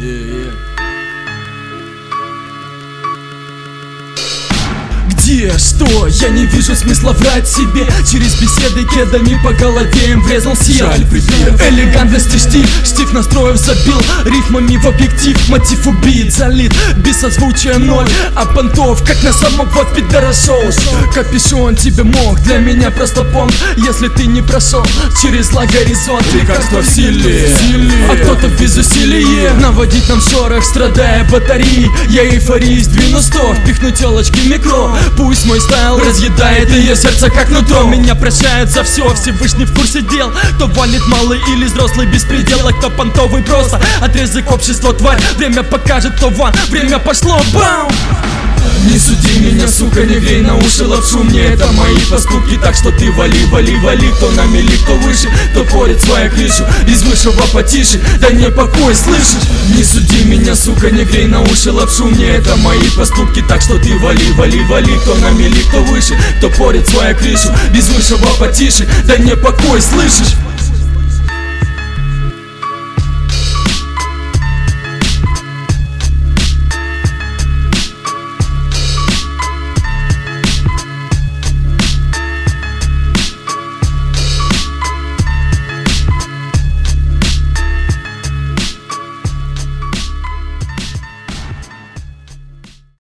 Где, что? Я не вижу смысла врать себе. Через беседы кедами по голове им врезался я. Жаль, припев. Элегантности штиль, штиф настроев забил. Рифмами в объектив, мотив убит, залит. Без созвучия ноль, а понтов как на самовод пидорашоу. Капюшон тебе мог, для меня просто понт. Если ты не прошел через горизонт. Лекарство в силе, а кто-то без усилия наводить нам шорох, страдая батареи. Я эйфории сдвину 100, впихну телочки в микро. Пусть мой стайл разъедает ее сердце как нутро. Меня прощают за все, Всевышний в курсе дел. Кто валит малый или взрослый беспредел, а кто понтовый просто отрезок общества, тварь. Время покажет, кто ван, время пошло, бам! Не суди меня, сука, не грей на уши лапшу. Мне это мои поступки, так что ты вали, вали, вали. Кто на мели, кто выше, кто порит свою крышу. Без высшего потише, да не покой, слышишь? Не суди меня, сука, не грей на уши лапшу. Мне это мои поступки, так что ты вали, вали, вали. Кто на мели, кто выше, кто порит свою крышу. Без высшего потише, да не покой, слышишь?